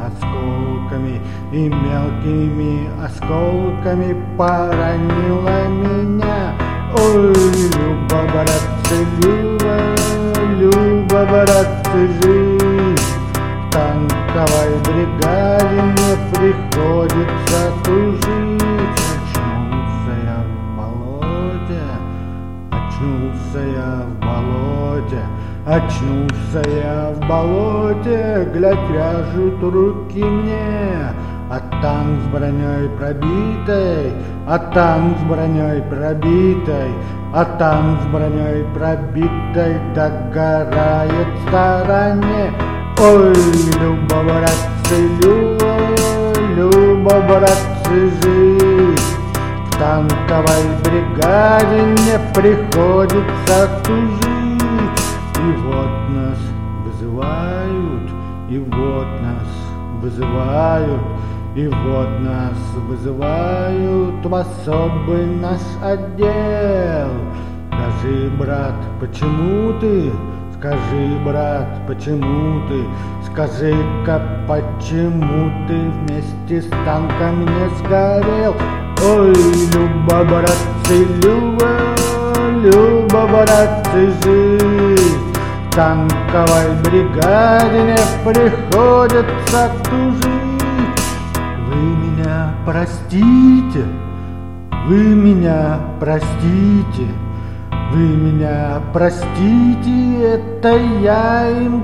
осколками и мелкими осколками поранила меня. Ой, Люба, братцы, Люба, Люба, братцы, жить. В танковой бригаде мне приходится тужить. Очнулся я в болоте, очнулся я в болоте, очнулся я в болоте, глядь, вяжут руки мне. А танк с броней пробитой, а танк с броней пробитой, а танк с броней пробитой догорает в стороне. Ой, Люба, братцы, Люба, Люба, братцы, жить. В танковой бригаде мне приходится тужить. И вот нас вызывают, и вот нас вызывают, и вот нас вызывают в особый наш отдел. Скажи, брат, почему ты? Скажи, брат, почему ты? Скажи-ка, почему ты вместе с танком не сгорел? Ой, Люба, братцы, Люба, Люба, братцы, жить. В танковой бригаде не приходится тужить. Вы меня простите, вы меня простите, вы меня простите, это я им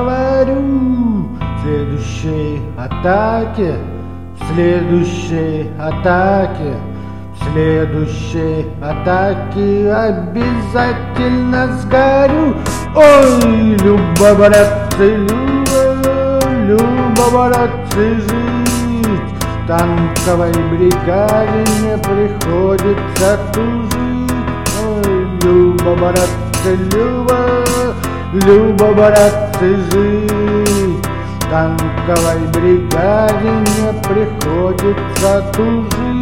говорю. В следующей атаке, в следующей атаке, в следующей атаке обязательно сгорю. Ой, Люба, братцы, Люба, Люба, братцы, жить. В танковой бригаде мне приходится тужить. Люба, братцы, Люба, Люба, братцы, жить. В танковой бригаде мне приходится тужить.